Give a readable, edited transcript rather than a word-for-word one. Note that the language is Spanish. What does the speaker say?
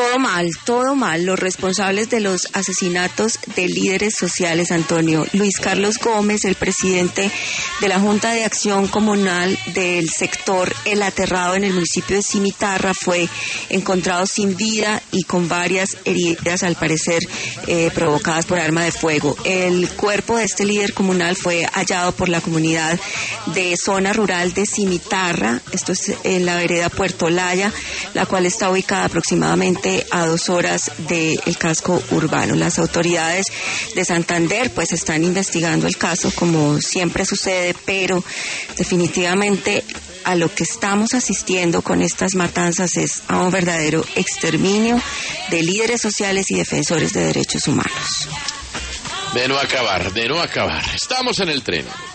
Todo mal. Los responsables de los asesinatos de líderes sociales, Antonio. Luis Carlos Gómez, el presidente de la Junta de Acción Comunal del sector El Aterrado en el municipio de Cimitarra, fue encontrado sin vida y con varias heridas, al parecer provocadas por arma de fuego. El cuerpo de este líder comunal fue hallado por la comunidad de zona rural de Cimitarra, esto es en la vereda Puerto Laya, la cual está ubicada aproximadamente a 2 horas del casco urbano. Las autoridades de Santander pues están investigando el caso, como siempre sucede, pero definitivamente a lo que estamos asistiendo con estas matanzas es a un verdadero exterminio de líderes sociales y defensores de derechos humanos. De no acabar. Estamos en el tren.